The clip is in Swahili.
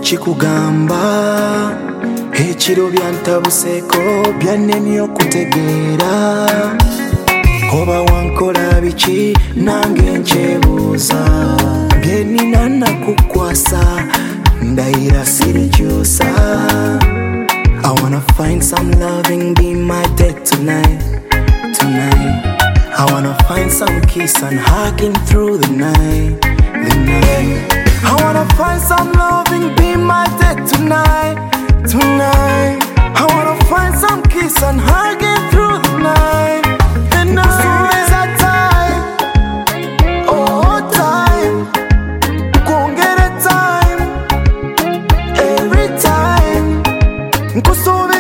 chikugamba ekiro byantabuseko byannemye okutegeera oba wankola biki nange nkyebuuza byenina nakukwasa ndayira sirikyusa. I wanna find some loving, be my date tonight. I wanna find some kiss and hugging through the night. I wanna find some loving, be my date tonight. I wanna find some kiss and hugging through the night. And now is that time, oh time, gonna get a time, every time.